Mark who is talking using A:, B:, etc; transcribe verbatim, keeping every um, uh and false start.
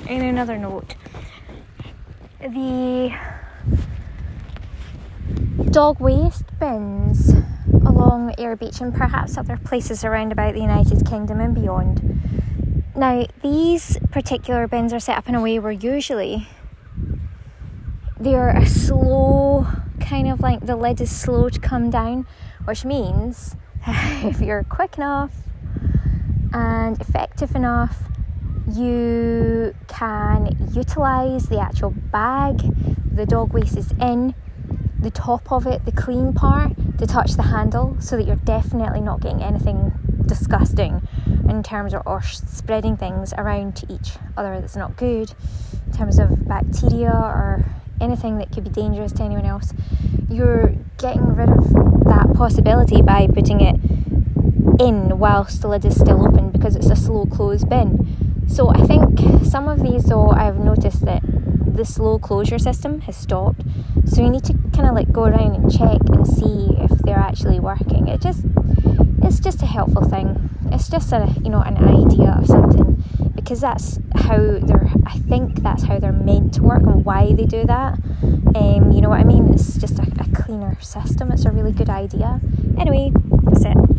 A: in another note, the dog waste bins along Ayr Beach and perhaps other places around about the United Kingdom and beyond. Now, these particular bins are set up in a way where usually they're a slow, kind of like the lid is slow to come down, which means if you're quick enough and effective enough, you can utilise the actual bag the dog waste is in, the top of it, the clean part, to touch the handle, so that you're definitely not getting anything disgusting in terms of or spreading things around to each other that's not good in terms of bacteria or anything that could be dangerous to anyone else. You're getting rid of that possibility by putting it in whilst the lid is still open, because it's a slow close bin. So I think some of these, though, I've noticed that the slow closure system has stopped, so you need to kind of like go around and check and see if they're actually working. It just it's just a helpful thing. It's just a you know an idea of something, because that's how they're I think that's how they're meant to work and why they do that. Um, you know what I mean? It's just a, a cleaner system. It's a really good idea. Anyway, that's it.